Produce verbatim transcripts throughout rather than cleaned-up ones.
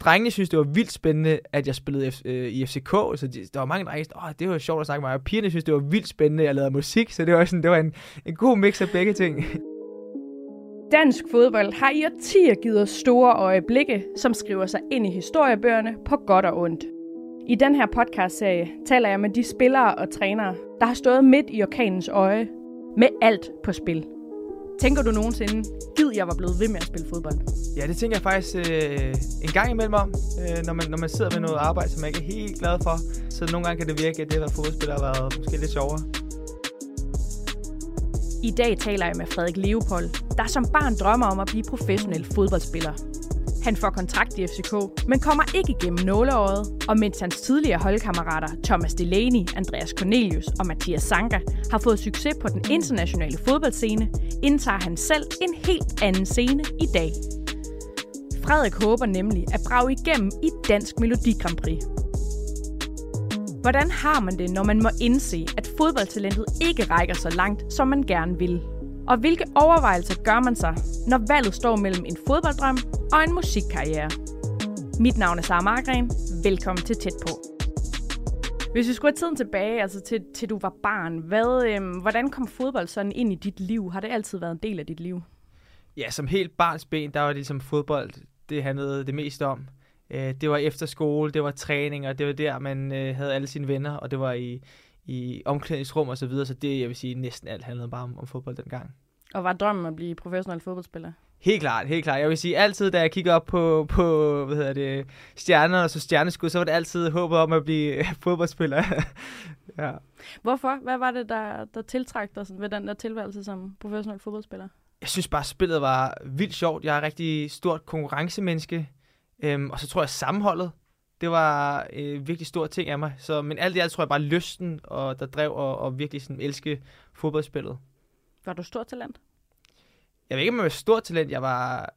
drengene synes, det var vildt spændende, at jeg spillede F- øh, i F C K, så de, der var mange drenge, der åh, det var sjovt at snakke med mig, og pigerne synes, det var vildt spændende, at jeg lavede musik, så det var, sådan, det var en, en god mix af begge ting. Dansk fodbold har i årtier givet os store øjeblikke, som skriver sig ind i historiebøgerne på godt og ondt. I den her podcastserie taler jeg med de spillere og trænere, der har stået midt i orkanens øje, med alt på spil. Tænker du nogensinde, gid jeg var blevet ved med at spille fodbold? Ja, det tænker jeg faktisk øh, en gang imellem om, øh, når, man, når man sidder med noget arbejde, som jeg ikke er helt glad for. Så nogle gange kan det virke, at det at være fodboldspiller har været måske lidt sjovere. I dag taler jeg med Frederik Leopold, der som barn drømmer om at blive professionel fodboldspiller. Han får kontrakt i F C K, men kommer ikke igennem nåleøjet, og mens hans tidligere holdkammerater Thomas Delaney, Andreas Cornelius og Mathias Sanka har fået succes på den internationale fodboldscene, indtager han selv en helt anden scene i dag. Frederik håber nemlig at brage igennem i Dansk Melodi Grand Prix. Hvordan har man det, når man må indse, at fodboldtalentet ikke rækker så langt, som man gerne vil? Og hvilke overvejelser gør man sig, når valget står mellem en fodbolddrøm og en musikkarriere? Mit navn er Sara Margren. Velkommen til Tæt på. Hvis vi skulle have tiden tilbage, altså til, til du var barn, hvad, øhm, hvordan kom fodbold sådan ind i dit liv? Har det altid været en del af dit liv? Ja, som helt barnsben, der var det ligesom fodbold, det handlede det mest om. Øh, det var efter skole, det var træning, og det var der, man øh, havde alle sine venner, og det var i... i omklædningsrum og så videre, så det, jeg vil sige, næsten alt handlede bare om, om fodbold dengang. Og var drømmen at blive professionel fodboldspiller? Helt klart, helt klart. Jeg vil sige, altid, da jeg kigger op på, på hvad hedder det, stjerner og så stjerneskud, så var det altid håbet om at blive fodboldspiller. Ja. Hvorfor? Hvad var det, der, der tiltrak dig ved den der tilværelse som professionel fodboldspiller? Jeg synes bare, spillet var vildt sjovt. Jeg er rigtig stort konkurrencemenneske, øhm, og så tror jeg sammenholdet, det var øh, virkelig stor ting af mig. Så, men alt i alt tror jeg bare lysten, og der drev og, og virkelig sådan elske fodboldspillet. Var du stor talent? Jeg ved ikke, om jeg var stor talent. Jeg var,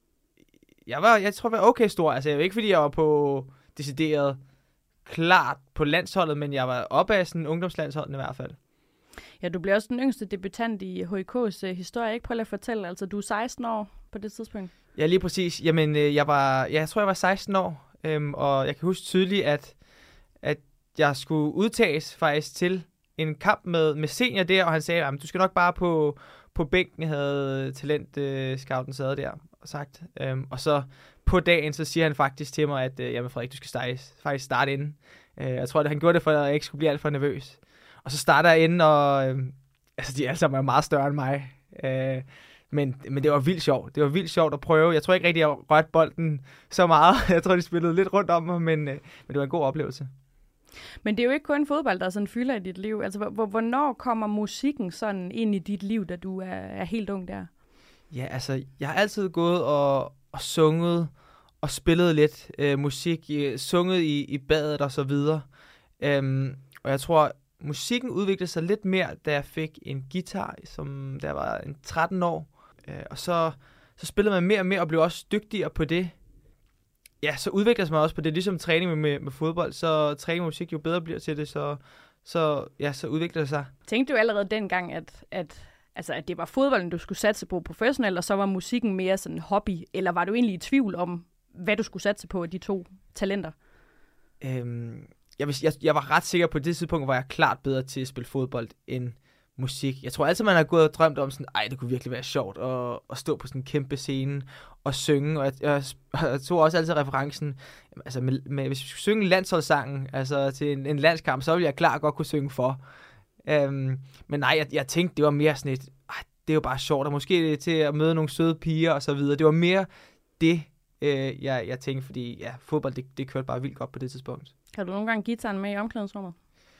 jeg var, jeg tror, jeg var okay stor. Altså, jeg ved ikke, fordi jeg var på decideret klart på landsholdet, men jeg var oppe af sådan ungdomslandsholdet i hvert fald. Ja, du blev også den yngste debutant i H I K's uh, historie, ikke? Prøv lige at fortælle. Altså, du er seksten år på det tidspunkt. Ja, lige præcis. Jamen, øh, jeg var, ja, jeg tror, jeg var seksten år. Øhm, og jeg kan huske tydeligt, at, at jeg skulle udtages faktisk til en kamp med, med senior der, og han sagde, at du skal nok bare på, på bænken, havde talentscouten øh, sad der og sagt. Øhm, og så på dagen, så siger han faktisk til mig, at øh, jamen Frederik, du skal starte, faktisk starte inden. Øh, jeg tror, at han gjorde det, for at jeg ikke skulle blive alt for nervøs. Og så starter jeg inden, og øh, altså, de alle sammen er meget større end mig. Øh, Men, men det var vildt sjovt. Det var vildt sjovt at prøve. Jeg tror ikke rigtig, jeg rørte bolden så meget. Jeg tror, de spillede lidt rundt om mig, men, men det var en god oplevelse. Men det er jo ikke kun fodbold, der sådan fylder i dit liv. Altså, hvornår kommer musikken sådan ind i dit liv, da du er, er helt ung der? Ja, altså, jeg har altid gået og, og sunget og spillet lidt øh, musik. Sunget i, i badet og så videre. Øhm, og jeg tror, musikken udviklede sig lidt mere, da jeg fik en guitar, som da jeg var en tretten år. Øh, og så, så spillede man mere og mere, og blev også dygtigere på det. Ja, så udvikler man også på det, ligesom træning med, med, med fodbold, så træning med musik, jo bedre bliver til det, så, så, ja, så udvikler det sig. Tænkte du allerede dengang, at, at, altså, at det var fodbolden, du skulle satse på professionelt, og så var musikken mere sådan en hobby, eller var du egentlig i tvivl om, hvad du skulle satse på af de to talenter? Øhm, jeg, vil, jeg, jeg var ret sikker på, at det tidspunkt var jeg klart bedre til at spille fodbold end musik. Jeg tror altid, man har gået og drømt om sådan, ej, det kunne virkelig være sjovt at, at stå på sådan en kæmpe scene og synge, og jeg, jeg, jeg tog også altid referencen, altså med, med, hvis vi skulle synge landsholdssangen, altså til en, en landskamp, så ville jeg klart godt kunne synge for. Um, men nej, jeg, jeg tænkte, det var mere sådan et, ej, det er jo bare sjovt, og måske til at møde nogle søde piger og så videre. Det var mere det, øh, jeg, jeg tænkte, fordi ja, fodbold, det, det kørte bare vildt godt på det tidspunkt. Har du nogle gange guitaren med i omklædningsrummet?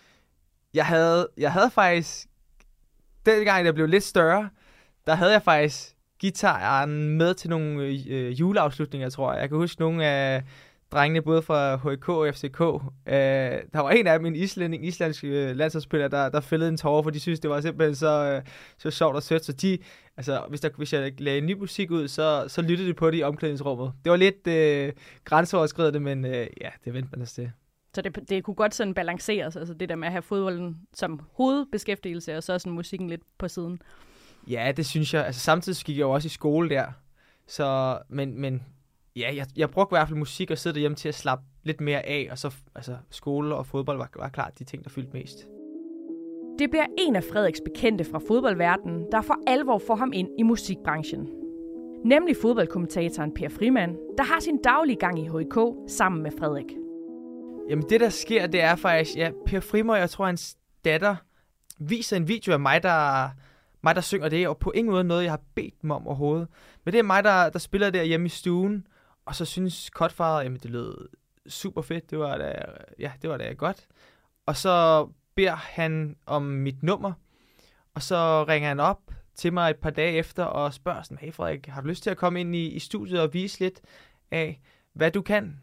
Jeg havde, jeg havde faktisk dengang jeg blev lidt større, der havde jeg faktisk guitaren med til nogle øh, juleafslutninger, tror jeg. Jeg kan huske nogle af drengene, både fra H I K og F C K. Øh, der var en af dem, en islænding, islandsk øh, landsholdsspiller, der, der fældede en tårer, for de synes, det var simpelthen så, øh, så sjovt og sødt. Så de, altså, hvis, der, hvis jeg lagde ny musik ud, så, så lyttede de på det i omklædningsrummet. Det var lidt øh, grænseoverskridende, men øh, ja, det vendte man os til. Så det, det kunne godt sådan balanceres, altså det der med at have fodbolden som hovedbeskæftigelse, og så sådan musikken lidt på siden. Ja, det synes jeg. Altså samtidig gik jeg jo også i skole der. Så, men, men ja, jeg, jeg brugte i hvert fald musik og sidde derhjemme til at slappe lidt mere af, og så altså, skole og fodbold var, var klart de ting, der fyldte mest. Det bliver en af Frederiks bekendte fra fodboldverdenen, der for alvor får ham ind i musikbranchen. Nemlig fodboldkommentatoren Per Frimann, der har sin daglige gang i H I K sammen med Frederik. Jamen det, der sker, det er faktisk, ja, Per Frimann, jeg tror, hans datter viser en video af mig, der, mig, der synger det, og på ingen måde noget, jeg har bedt dem om overhovedet. Men det er mig, der, der spiller der hjemme i stuen, og så synes Cutfather, jamen det lød super fedt, det var da, ja, det var da godt. Og så beder han om mit nummer, og så ringer han op til mig et par dage efter og spørger sådan, hey Frederik, har du lyst til at komme ind i, i studiet og vise lidt af, hvad du kan?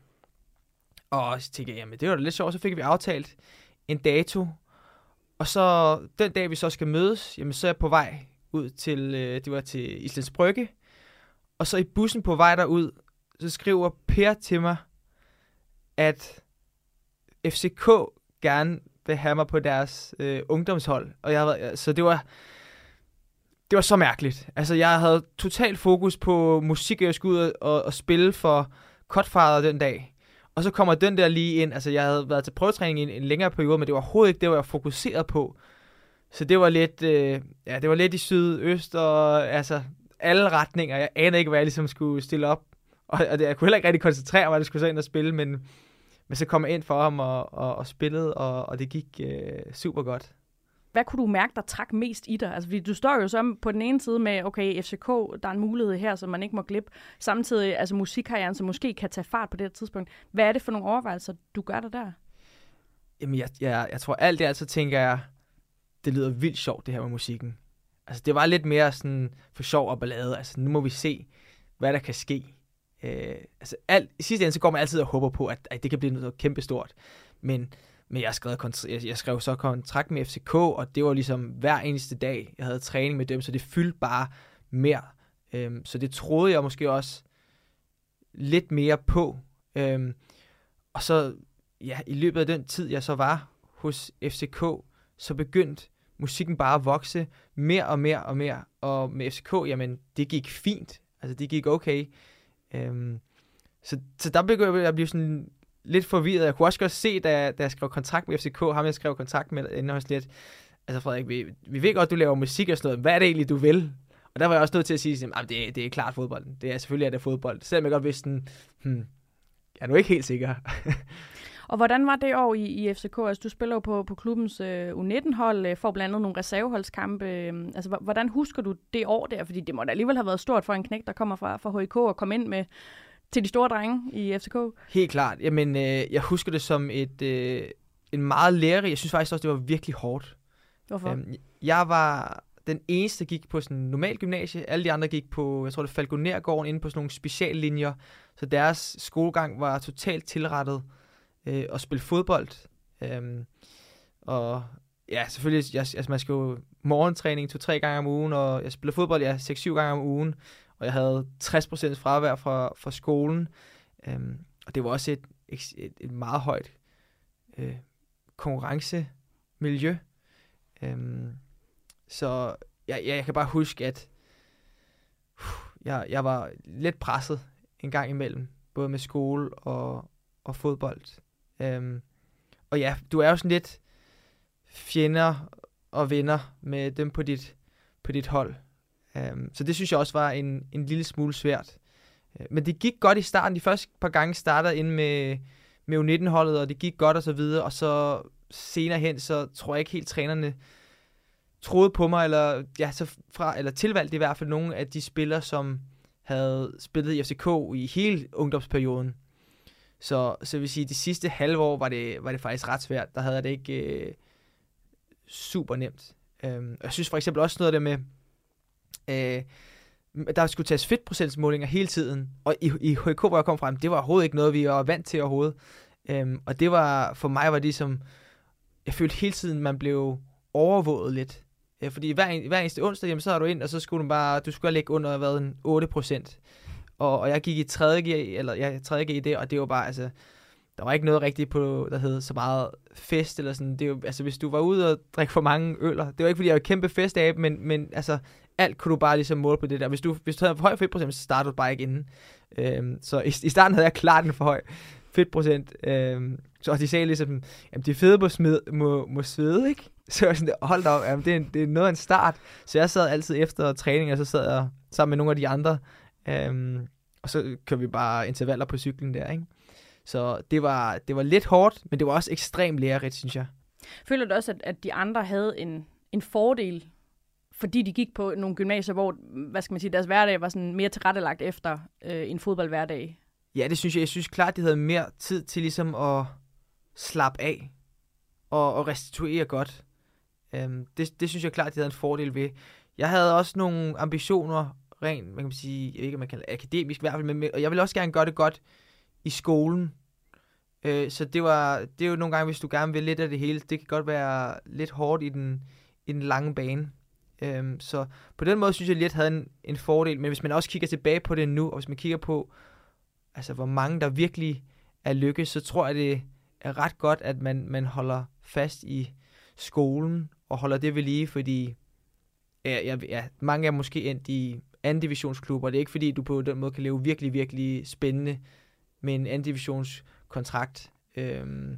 Og så tænkte jeg, jamen det var da lidt sjovt, så fik vi aftalt en dato, og så den dag vi så skal mødes, jamen så er jeg på vej ud til, øh, det var til Islands Brygge, og så i bussen på vej derud, så skriver Per til mig, at F C K gerne vil have mig på deres øh, ungdomshold, og jeg havde, så det var det var så mærkeligt. Altså jeg havde total fokus på musik, jeg skulle ud og, og spille for Cutfather den dag. Og så kommer den der lige ind. Altså jeg havde været til prøvetræning i en, en længere periode, men det var overhovedet ikke det, var jeg fokuseret på. Så det var lidt, øh, ja, det var lidt i syd-øst og altså alle retninger. Jeg anede ikke, hvad jeg ligesom skulle stille op. Og, og det, jeg kunne heller ikke rigtig koncentrere mig, at jeg skulle så ind og spille, men, men så kom jeg ind for ham og, og, og spillede, og, og det gik øh, super godt. Hvad kunne du mærke, der trak mest i dig? Altså, fordi du står jo så på den ene side med, okay, F C K, der er en mulighed her, som man ikke må glippe. Samtidig, altså musikkarrieren, som måske kan tage fart på det her tidspunkt. Hvad er det for nogle overvejelser, du gør dig der? Jamen, jeg, jeg, jeg tror alt det, altså tænker jeg, det lyder vildt sjovt, det her med musikken. Altså, det var lidt mere sådan for sjov og ballade. Altså, nu må vi se, hvad der kan ske. Øh, altså, alt, i sidste ende, så går man altid og håber på, at, at det kan blive noget kæmpestort. Men Men jeg skrev, kontra- jeg skrev så kontrakt med F C K, og det var ligesom hver eneste dag, jeg havde træning med dem, så det fyldte bare mere. Øhm, så det troede jeg måske også lidt mere på. Øhm, og så, ja, i løbet af den tid, jeg så var hos F C K, så begyndte musikken bare at vokse mere og mere og mere. Og med F C K, jamen, det gik fint. Altså, det gik okay. Øhm, så, så der begyndte jeg at blive sådan lidt forvirret. Jeg kunne også godt se, da, da jeg skrev kontrakt med F C K, ham jeg skrev kontrakt med inden hos lidt, altså Frederik, vi, vi ved godt, du laver musik og sådan noget, hvad er det egentlig, du vil? Og der var jeg også nødt til at sige, at det, det er klart fodbold. Det er selvfølgelig er det fodbold. Selvom jeg godt vidste sådan, hmm, jeg er nu ikke helt sikker. Og hvordan var det år i, i F C K? Altså, du spiller jo på, på klubbens øh, U nitten-hold, øh, får blandt andet nogle reserveholdskampe. Øh, altså, hvordan husker du det år der? Fordi det må da alligevel have været stort for en knægt, der kommer fra, fra H I K og komme ind med til de store drenge i F C K? Helt klart. Jamen, øh, jeg husker det som et øh, en meget lærerig. Jeg synes faktisk også, det var virkelig hårdt. Hvorfor? Øhm, jeg var den eneste, der gik på sådan en normal gymnasie. Alle de andre gik på, jeg tror det Falconergården, inde på sådan nogle speciallinjer. Så deres skolegang var totalt tilrettet øh, at spille fodbold. Øhm, og ja, selvfølgelig, jeg, altså man skal jo morgentræning to-tre gange om ugen, og jeg spillede fodbold, ja, seks-syv gange om ugen. Og jeg havde tres procent fravær fra, fra skolen. Øhm, og det var også et, et, et meget højt øh, konkurrencemiljø. Øhm, så jeg, jeg, jeg kan bare huske, at uh, jeg, jeg var lidt presset en gang imellem. Både med skole og, og fodbold. Øhm, og ja, du er jo sådan lidt fjender og venner med dem på dit, på dit hold. Um, så det synes jeg også var en, en lille smule svært. Uh, men det gik godt i starten. De første par gange startede ind med, med U nitten-holdet, og det gik godt og så videre. Og så senere hen, så tror jeg ikke helt trænerne troede på mig, eller, ja, så fra, eller tilvalgte i hvert fald nogle af de spillere, som havde spillet i F C K i hele ungdomsperioden. Så, så vil sige, de sidste halve år var det, var det faktisk ret svært. Der havde jeg det ikke uh, super nemt. Um, jeg synes for eksempel også noget af det med, Øh, der skulle tages fedtprocentsmålinger hele tiden, og i, i H I K, hvor jeg kom frem, det var overhovedet ikke noget, vi var vant til overhovedet. Øhm, og det var, for mig var det som, jeg følte hele tiden, man blev overvåget lidt. Ja, fordi hver, hver eneste onsdag, jamen, så er du ind, og så skulle du bare, du skulle lægge under hvad, en otte procent. Og, og jeg gik i tredje G, eller ja, tredje G i det, og det var bare, altså, der var ikke noget rigtigt på, der hed så meget fest, eller sådan. Det er jo, altså, hvis du var ude og drikke for mange øller, det var ikke, fordi jeg var kæmpe festabe, men, men altså, alt kunne du bare ligesom måle på det der. Hvis du, hvis du havde for høj fedtprocent, så startede du bare ikke inden. Øhm, så i, i starten havde jeg klart en for høj fedtprocent. Øhm, så de sagde ligesom, jamen de fede må, smid, må, må svede, ikke? Så jeg sådan, hold da op, jamen, det, er, det er noget af en start. Så jeg sad altid efter træning, og så sad jeg sammen med nogle af de andre. Øhm, og så kørte vi bare intervaller på cyklen der, ikke? Så det var, det var lidt hårdt, men det var også ekstremt lærerigt, synes jeg. Føler du også, at, at de andre havde en, en fordel, fordi de gik på nogle gymnasier, hvor, hvad skal man sige, deres hverdag var sådan mere tilrettelagt efter øh, en fodboldhverdag? Ja, det synes jeg. Jeg synes klart, de havde mere tid til ligesom at slappe af og, og restituere godt. Um, det, det synes jeg klart, de havde en fordel ved. Jeg havde også nogle ambitioner, rent, man kan sige, jeg ved ikke, om man kan akademisk i hvert fald, men, og jeg ville også gerne gøre det godt i skolen. Uh, så det var, det er jo nogle gange, hvis du gerne vil lidt af det hele, det kan godt være lidt hårdt i den, i den lange bane. Um, så på den måde synes jeg lidt havde en, en fordel, men hvis man også kigger tilbage på det nu, og hvis man kigger på, altså hvor mange der virkelig er lykkes, så tror jeg, det er ret godt, at man, man holder fast i skolen, og holder det ved lige, fordi ja, ja, ja, mange er måske endt i anden divisionsklubber, det er ikke fordi, du på den måde kan leve virkelig, virkelig spændende med en anden divisionskontrakt. Øhm,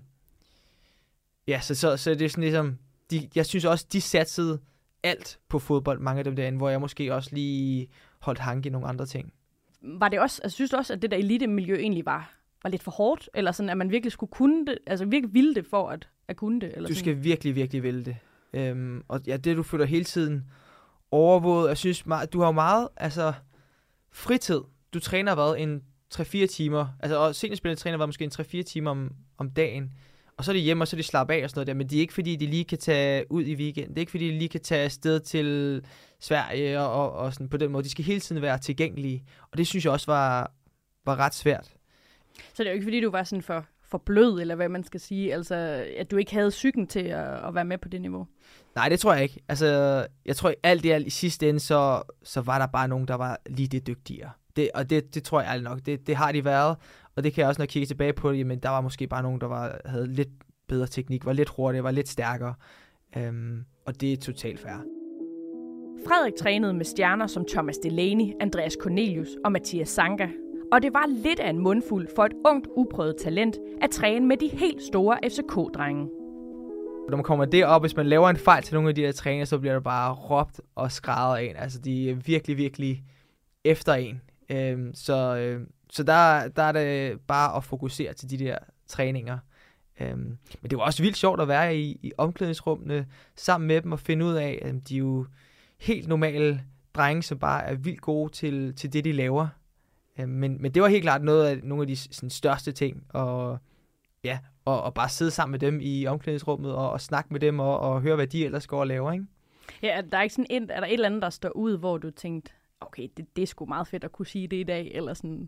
ja, så, så, så det er sådan ligesom, de, jeg synes også, de satsede alt på fodbold, mange af dem derinde, hvor jeg måske også lige holdt hanke i nogle andre ting. Var det også, altså synes du også, at det der elite-miljø egentlig var, var lidt for hårdt, eller sådan, at man virkelig skulle kunne det, altså virkelig ville det for at, at kunne det? Eller du sådan? Skal virkelig, virkelig ville det. Øhm, og ja, det du føler hele tiden overvåget, jeg synes, du har jo meget, altså, fritid. Du træner hvad, en tre fire timer, altså, og seniorspillere træner hvad, måske en tre fire timer om, om dagen, og så er de hjemme, og så er de slappe af og sådan noget der, men det er ikke fordi, de lige kan tage ud i weekend, det er ikke fordi, de lige kan tage afsted til Sverige og, og, og sådan på den måde. De skal hele tiden være tilgængelige, og det synes jeg også var, var ret svært. Så det er jo ikke fordi, du var sådan for, for blød, eller hvad man skal sige, altså at du ikke havde psyken til at, at være med på det niveau? Nej, det tror jeg ikke. Altså, jeg tror alt i alt i sidste ende, så, så var der bare nogen, der var lige det dygtigere. Det, og det, det tror jeg aldrig nok. Det, det har de været, og det kan jeg også, når jeg kigger tilbage på det, jamen der var måske bare nogen, der var, havde lidt bedre teknik, var lidt hurtigere, var lidt stærkere, øhm, og det er totalt fair. Frederik trænede med stjerner som Thomas Delaney, Andreas Cornelius og Mathias Sanka, og det var lidt af en mundfuld for et ungt, uprøvet talent at træne med de helt store F C K-drenge. Når man kommer derop, hvis man laver en fejl til nogle af de her træninger, så bliver der bare råbt og skrædet af en. Altså, de er virkelig, virkelig efter en. Øhm, så øh, så der, der er det bare at fokusere til de der træninger. Øhm, men det var også vildt sjovt at være i, i omklædningsrummene sammen med dem og finde ud af, at de er jo helt normale drenge, som bare er vildt gode til, til det, de laver. Øhm, men, men det var helt klart noget af nogle af de sådan, største ting. Og ja, og, og bare sidde sammen med dem i omklædningsrummet og, og snakke med dem og, og høre, hvad de ellers går og laver, ikke? Ja, der er ikke sådan en, er der et eller andet, der står ud, hvor du tænkte, okay, det, det er sgu meget fedt at kunne sige det i dag, eller sådan?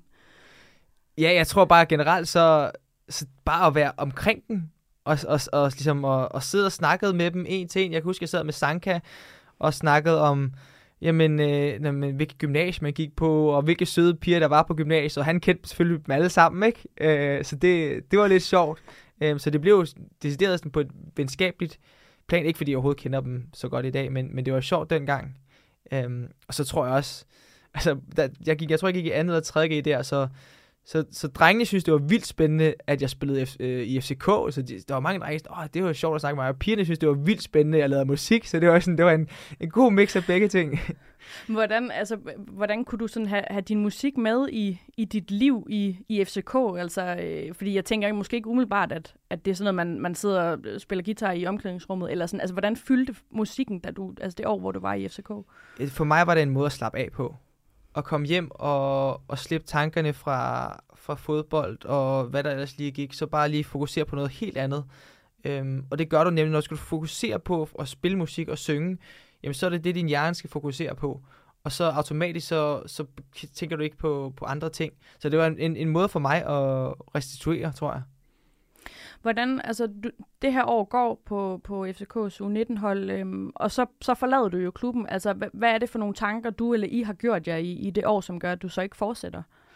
Ja, jeg tror bare generelt, så, så bare at være omkring dem, og, og, og, ligesom at, og sidde og snakke med dem en til en. Jeg kan huske, jeg sad med Sanka og snakkede om, jamen, øh, jamen, hvilket gymnasie man gik på, og hvilke søde piger, der var på gymnasiet, og han kendte selvfølgelig dem alle sammen, ikke? Øh, så det, det var lidt sjovt. Øh, så det blev jo decideret sådan på et venskabeligt plan, ikke fordi jeg overhovedet kender dem så godt i dag, men, men det var sjovt dengang. Øh, og så tror jeg også, altså, der, jeg, gik, jeg tror, jeg gik i andet eller tredje G der, så Så, så drengene synes, det var vildt spændende, at jeg spillede F, øh, i F C K. Så de, der var mange drenge, der åh, det var sjovt at snakke med mig. Og pigerne synes, det var vildt spændende, at jeg lavede musik. Så det var, sådan, det var en, en god mix af begge ting. Hvordan, altså, hvordan kunne du sådan have, have din musik med i, i dit liv i, i F C K? Altså, øh, fordi jeg tænker måske ikke umiddelbart, at, at det er sådan noget, man, man sidder og spiller guitar i omklædningsrummet. Eller sådan. Altså, hvordan fyldte musikken, da du, altså det år, hvor du var i F C K? For mig var det en måde at slappe af på. At komme hjem og, og slippe tankerne fra, fra fodbold og hvad der ellers lige gik, så bare lige fokusere på noget helt andet. Øhm, og det gør du nemlig, når du skal fokusere på at spille musik og synge, jamen så er det det, din hjerne skal fokusere på. Og så automatisk, så, så tænker du ikke på, på andre ting. Så det var en, en måde for mig at restituere, tror jeg. Hvordan, altså du, det her år går på, på F C K's U nitten-hold, øhm, og så, så forlader du jo klubben. Altså, hvad, hvad er det for nogle tanker, du eller I har gjort jer i, i det år, som gør, at du så ikke fortsætter?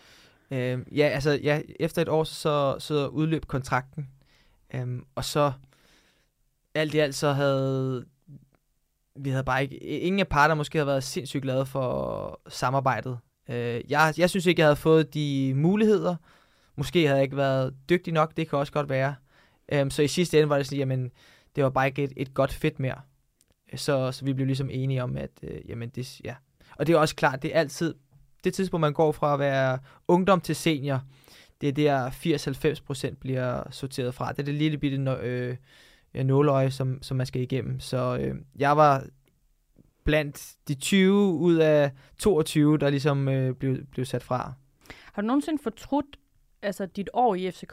Øh, ja, altså ja, efter et år, så, så udløb kontrakten. Øh, og så alt i alt, så havde vi havde bare ikke, ingen af parter måske havde været sindssygt glade for samarbejdet. Øh, jeg, jeg synes ikke, jeg havde fået de muligheder. Måske havde jeg ikke været dygtig nok, det kan også godt være. Øh, så i sidste ende var det sådan, jamen, det var bare ikke et, et godt fit mere. Så, så vi blev ligesom enige om, at øh, jamen, det, ja. Og det er også klart, det er altid, det tidspunkt, man går fra at være ungdom til senior, det er der firs til halvfems procent bliver sorteret fra. Det er det lille bitte øh, nåløje, som, som man skal igennem. Så øh, jeg var blandt de tyve ud af toogtyve, der ligesom øh, blev, blev sat fra. Har du nogensinde fortrudt altså, dit år i F C K?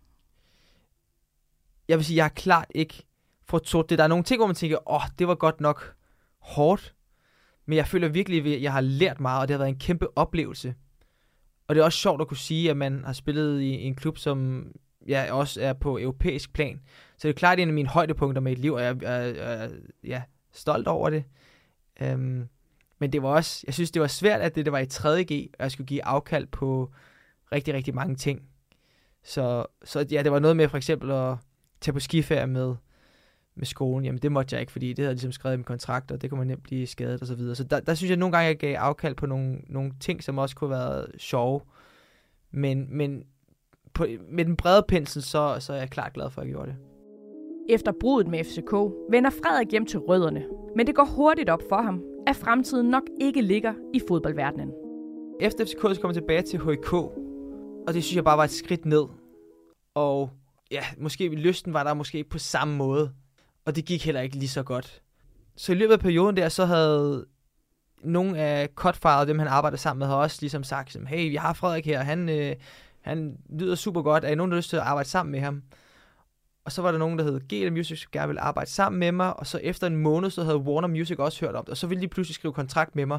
Jeg vil sige, jeg har klart ikke fortrudt det. Der er nogle ting, hvor man tænker, åh, oh, det var godt nok hårdt. Men jeg føler virkelig, at jeg har lært meget, og det har været en kæmpe oplevelse. Og det er også sjovt at kunne sige, at man har spillet i en klub, som ja, også er på europæisk plan. Så det er klart en af mine højdepunkter med et liv, og jeg er, er, er ja, stolt over det. Um, men det var også, jeg synes, det var svært, at det, det var i tredje G, og jeg skulle give afkald på rigtig, rigtig mange ting. Så, så ja, det var noget med for eksempel at tage på skiferie med, med skolen. Jamen det måtte jeg ikke, fordi det havde jeg ligesom skrevet i min kontrakt, og det kunne man nemt blive skadet og så videre. Så der, der synes jeg nogle gange, jeg gav afkald på nogle, nogle ting, som også kunne have været sjove. Men, men på, med den brede pensel, så, så er jeg klart glad for, at jeg gjorde det. Efter bruddet med F C K vender Frederik hjem til rødderne. Men det går hurtigt op for ham, at fremtiden nok ikke ligger i fodboldverdenen. Efter F C K så kom jeg tilbage til H I K, og det synes jeg bare var et skridt ned. Og ja, måske lysten var der måske på samme måde, og det gik heller ikke lige så godt. Så i løbet af perioden der, så havde nogle af Cutfather, dem han arbejdede sammen med, havde også ligesom sagt, hey, vi har Frederik her, han, øh, han lyder super godt, er I nogen, der har lyst til at arbejde sammen med ham? Og så var der nogen, der hed G L Music, som gerne ville arbejde sammen med mig, og så efter en måned, så havde Warner Music også hørt om det, og så ville de pludselig skrive kontrakt med mig.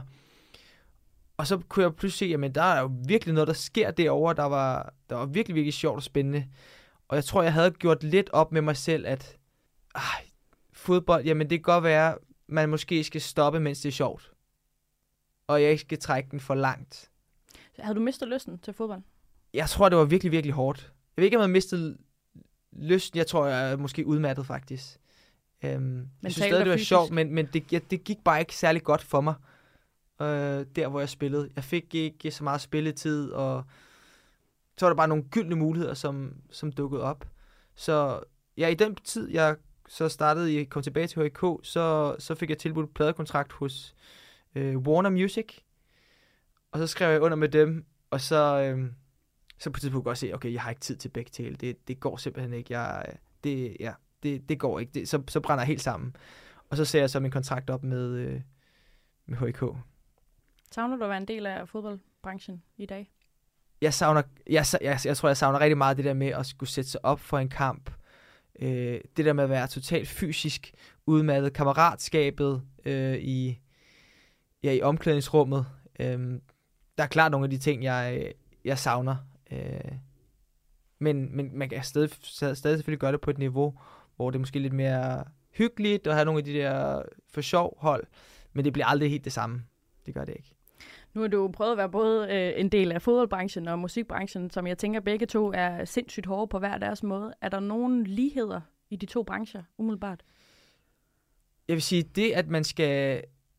Og så kunne jeg pludselig se, jamen der er jo virkelig noget, der sker derovre, der var, der var virkelig, virkelig sjovt og spændende. Og jeg tror, jeg havde gjort lidt op med mig selv, at ej, fodbold, jamen det kan godt være, man måske skal stoppe, mens det er sjovt. Og jeg ikke skal trække den for langt. Havde du mistet lysten til fodbold? Jeg tror, det var virkelig, virkelig hårdt. Jeg ved ikke, om jeg havde mistet lysten. Jeg tror, jeg er måske udmattet, faktisk. Øhm, jeg synes stadig, det var sjovt, men, men det, ja, det gik bare ikke særlig godt for mig, øh, der hvor jeg spillede. Jeg fik ikke så meget spilletid, og så var der bare nogle gyldne muligheder, som, som dukkede op. Så ja, i den tid, jeg så startede, jeg kom tilbage til H I K, så, så fik jeg tilbudt pladekontrakt hos øh, Warner Music. Og så skrev jeg under med dem, og så, øh, så på et tidspunkt kunne jeg se, okay, jeg har ikke tid til begge dele. Det, det går simpelthen ikke. Jeg, det, ja, det, det går ikke. Det, så, så brænder jeg helt sammen. Og så ser jeg så min kontrakt op med, øh, med H I K. Savner du at være en del af fodboldbranchen i dag? Jeg savner, jeg, jeg, jeg tror, jeg savner rigtig meget det der med at skulle sætte sig op for en kamp. Øh, det der med at være totalt fysisk udmattet, kammeratskabet øh, i, ja, i omklædningsrummet. Øh, der er klart nogle af de ting, jeg, jeg savner. Øh, men, men man kan stadig, stadig selvfølgelig gøre det på et niveau, hvor det er måske lidt mere hyggeligt, og have nogle af de der for sjov hold, men det bliver aldrig helt det samme. Det gør det ikke. Nu har du prøvet at være både øh, en del af fodboldbranchen og musikbranchen, som jeg tænker begge to er sindssygt hårde på hver deres måde. Er der nogen ligheder i de to brancher, umiddelbart? Jeg vil sige, det at man skal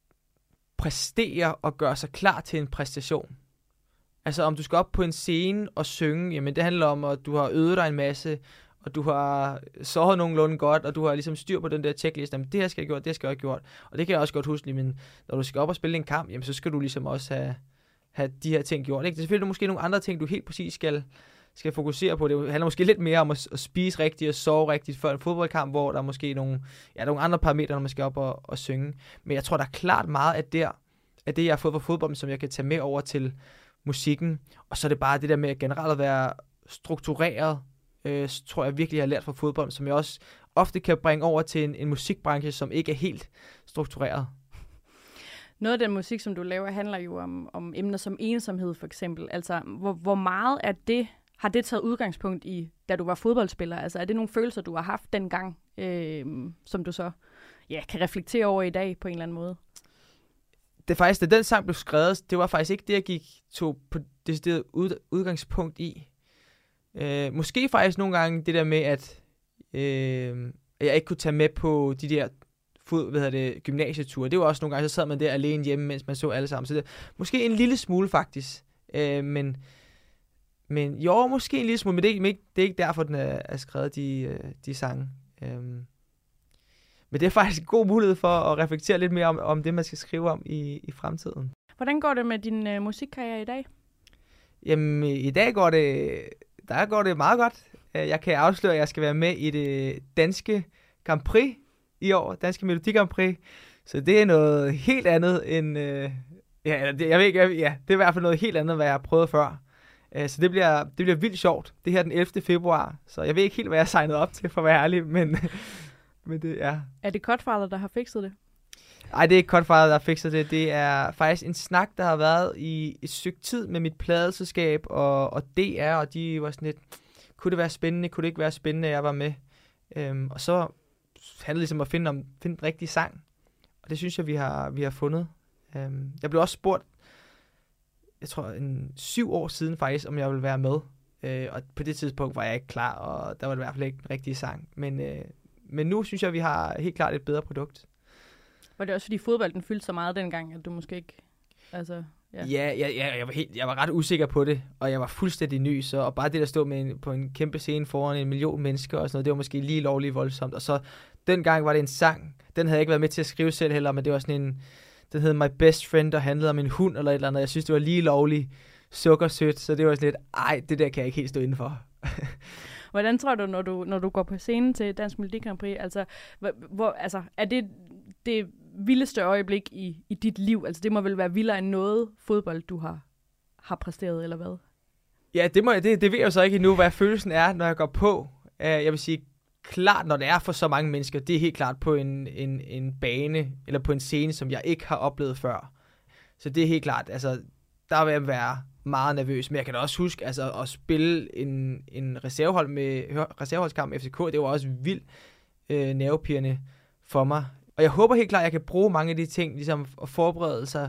præstere og gøre sig klar til en præstation. Altså om du skal op på en scene og synge, jamen det handler om, at du har øvet dig en masse, og du har sovet nogenlunde godt, og du har ligesom styr på den der checkliste, jamen det her skal jeg gjort, det her skal jeg have gjort. Og det kan jeg også godt huske, men når du skal op og spille en kamp, jamen så skal du ligesom også have, have de her ting gjort. Ikke? Det er selvfølgelig måske nogle andre ting, du helt præcis skal, skal fokusere på. Det handler måske lidt mere om at, at spise rigtigt og sove rigtigt før en fodboldkamp, hvor der er måske nogle, ja, nogle andre parametre, når man skal op og, og synge. Men jeg tror, der er klart meget af, der, af det, jeg har fået fra fodbolden, som jeg kan tage med over til musikken. Og så er det bare det der med at generelt at være struktureret, øh, tror jeg virkelig, jeg har lært fra fodbold, som jeg også ofte kan bringe over til en, en musikbranche, som ikke er helt struktureret. Noget af den musik, som du laver, handler jo om, om emner som ensomhed, for eksempel. Altså, hvor, hvor meget af det har det taget udgangspunkt i, da du var fodboldspiller? Altså, er det nogle følelser, du har haft dengang, øh, som du så ja, kan reflektere over i dag på en eller anden måde? det er faktisk, da den sang blev skrevet, det var faktisk ikke det, jeg gik tog på decideret ud, udgangspunkt i. Øh, måske faktisk nogle gange det der med, at øh, jeg ikke kunne tage med på de der fod, hvad hedder det, gymnasieture. Det var også nogle gange, så sad man der alene hjemme, mens man så alle sammen. Så det måske en lille smule faktisk. Øh, men, men jo, måske en lille smule, men det er ikke, det er ikke derfor, den er, er skrevet, de, de sange. Øh, men det er faktisk en god mulighed for at reflektere lidt mere om, om det, man skal skrive om i, i fremtiden. Hvordan går det med din øh, musikkarriere i dag? Jamen, i dag går det, der går det meget godt. Jeg kan afsløre, at jeg skal være med i det danske Grand Prix i år, Danske Melodi Grand Prix. Så det er noget helt andet end, øh, ja, det, jeg ved ikke, ja, det er i hvert fald noget helt andet, hvad jeg har prøvet før. Uh, så det bliver, det bliver vildt sjovt. Det her den ellevte februar, så jeg ved ikke helt, hvad jeg har signet op til, for at være ærlig, men, men det er... Er det Cutfather, der har fikset det? Nej, det er ikke Cutfather, der har fikset det. Det er faktisk en snak, der har været i et stykke tid med mit pladeselskab og, og D R, og de var sådan lidt, kunne det være spændende, kunne det ikke være spændende, at jeg var med? Um, og så handlede det ligesom om at finde, om, finde den rigtige sang, og det synes jeg, vi har, vi har fundet. Um, jeg blev også spurgt, jeg tror en syv år siden faktisk, om jeg ville være med, uh, og på det tidspunkt var jeg ikke klar, og der var det i hvert fald ikke den rigtige sang. Men, uh, men nu synes jeg, vi har helt klart et bedre produkt. Var det også fordi fodbolden fyldte så meget dengang, at du måske ikke... Altså, ja, ja, ja, ja jeg, var helt, jeg var ret usikker på det, og jeg var fuldstændig ny, så, og bare det der stod med en, på en kæmpe scene foran en million mennesker og sådan noget, det var måske lige lovligt voldsomt. Og så dengang var det en sang, den havde jeg ikke været med til at skrive selv heller, men det var sådan en, den hed My Best Friend, og handlede om en hund eller et eller andet. Jeg synes, det var lige lovligt sukkersødt, så det var sådan lidt, ej, det der kan jeg ikke helt stå indenfor. Hvordan tror du, når du, når du går på scenen til Dansk Melodi Grand Prix, altså, hvor, altså er det det vildeste øjeblik i, i dit liv? Altså det må vel være vildere end noget fodbold, du har, har præsteret, eller hvad? Ja, det, må, det, det ved jeg jo så ikke endnu, hvad følelsen er, når jeg går på. Uh, jeg vil sige, klart, når det er for så mange mennesker, det er helt klart på en, en, en bane, eller på en scene, som jeg ikke har oplevet før. Så det er helt klart, altså, der vil jeg være meget nervøs, men jeg kan da også huske, altså, at spille en, en reservehold med, reserveholdskamp med F C K, det var også vildt øh, nervepirrende for mig. Og jeg håber helt klart, at jeg kan bruge mange af de ting, ligesom at forberede sig,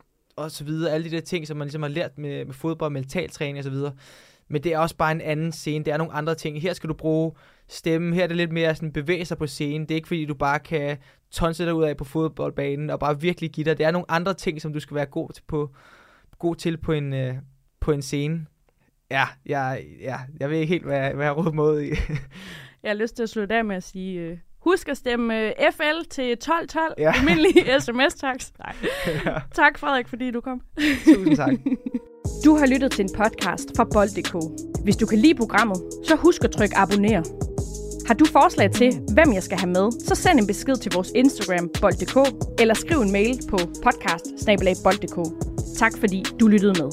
og så videre, alle de der ting, som man ligesom har lært med, med fodbold, mentaltræning og så videre. Men det er også bare en anden scene, det er nogle andre ting. Her skal du bruge stemmen, her er det lidt mere sådan bevæge sig på scenen. Det er ikke fordi, du bare kan tonse dig ud af på fodboldbanen og bare virkelig give dig. Det er nogle andre ting, som du skal være god til på, god til på en, øh, på en scene. Ja, jeg, ja, jeg ved ikke helt, hvad, hvad jeg har råd mod i. Jeg har lyst til at slutte af med at sige... Øh Husk at stemme F L til tolv tolv, ja. Almindelig sms-tax. Nej. Ja. Tak, Frederik, fordi du kom. Tusind tak. Du har lyttet til en podcast fra bold punktum d k. Hvis du kan lide programmet, så husk at trykke abonner. Har du forslag til, hvem jeg skal have med, så send en besked til vores Instagram bold punktum d k, eller skriv en mail på podcast snabel-a bold punktum d k. Tak fordi du lyttede med.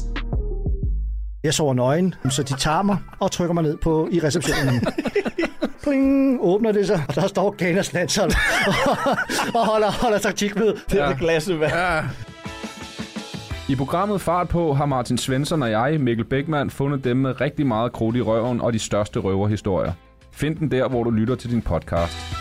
Jeg sover nøgen, så de tager mig og trykker mig ned på i receptionen. Pling, åbner det så, og der står Ghanas landshold og holder, holder taktik med. Det er det glasse vand. Ja. I programmet Fart på har Martin Svensson og jeg, Mikkel Bækman, fundet dem med rigtig meget krudt i røven og de største røverhistorier. Find den der, hvor du lytter til din podcast.